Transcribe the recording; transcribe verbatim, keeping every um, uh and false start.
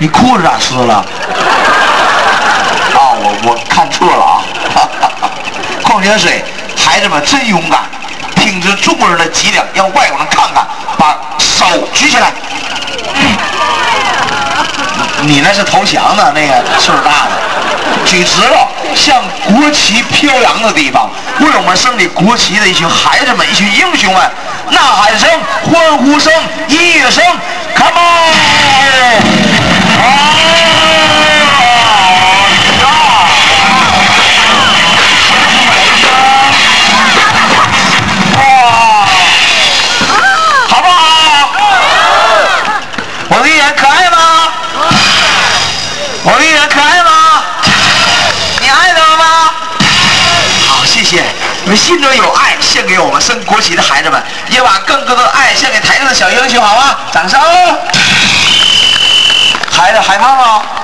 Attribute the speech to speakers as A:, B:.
A: 你裤子咋湿了？啊，我我看错了啊！矿泉水，孩子们真勇敢，听着中国人的脊梁，让外国人看看，把手举起来。你那是投降的，那个岁数大的，举直了，向国旗飘扬的地方，为我们胜利国旗的一群孩子们，一群英雄们，呐喊声、欢呼声、音乐声 ，Come on！ 好不好？我的艺人可爱吗？我的艺人可爱吗？你爱他们吗？好，谢谢。你们心中有爱，献给我们升国旗的孩子们，也把更多的爱献给台上的小英雄，好吗？掌声！孩子害怕吗？